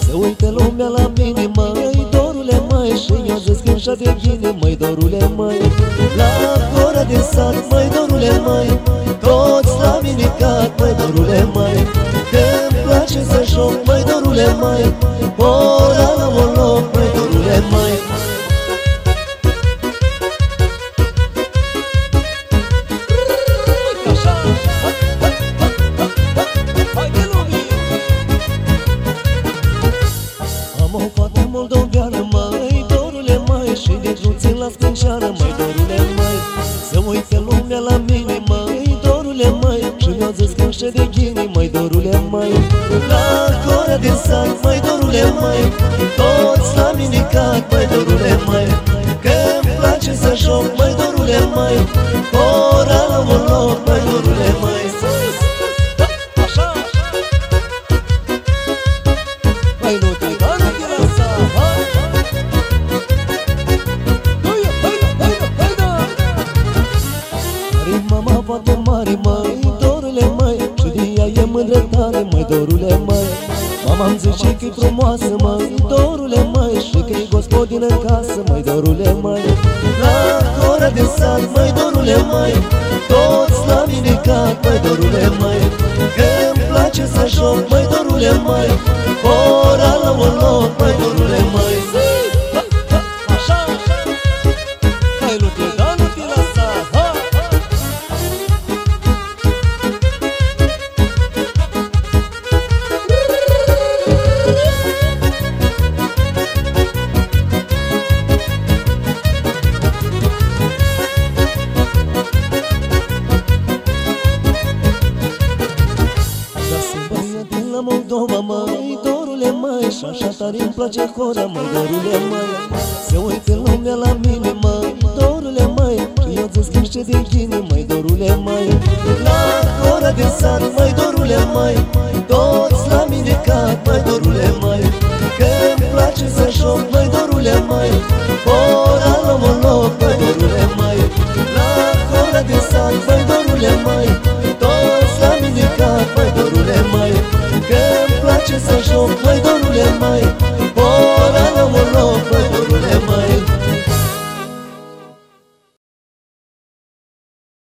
Se uită lumea la mine, măi, dorule, măi, și eu zic că așa de bine, măi, dorule, măi. La gura de sat, măi, dorule, măi, toți la mine cad, măi, dorule, măi. Că-mi place să joc, măi, dorule, măi, ora la un loc, măi, dorule, măi. Am o fată moldoveană, măi, dorule, măi, și de țin la sprânceană, măi, dorule, măi. Să uite lumea la mine, măi, dorule, măi, și mi-au zis că și de ghini, măi, dorule, măi. La gura de sat, măi, dorule, măi, toți la mine cad, măi, dorule, măi. Că-mi place să joc, măi, dorule, măi, ora la un loc, măi, dorule, măi. Mama foarte mare, măi, dorule, măi, și de ea e mândră tare, măi, dorule, măi. Mama-mi zice că-i frumoasă, măi, dorule, măi, și că-i gospodină în casă, măi, dorule, măi. La gura de sat, măi, dorule, măi, toți la mine cad, măi, dorule, măi. Că-mi place să joc, măi, dorule, măi, ora la un loc, măi, dorule, măi. Așa, hai, nu te da, nu te lăsa, ha! La Moldova, măi, dorule, măi, și așa tare-mi place hora, măi, dorule, măi. Se uite lumea la mine, măi, dorule, măi, și eu zic că și de ghine, măi, dorule, măi. La gura de sat, măi, dorule, măi, toți la mine cad, măi, dorule, măi. Că-mi place să joc, măi, dorule, măi, ora la un loc, măi, dorule, măi. La gura de sat, măi, dorule, măi, toți la mine cad, măi, dorule, măi. Că-mi place să joc, măi, dorule, măi,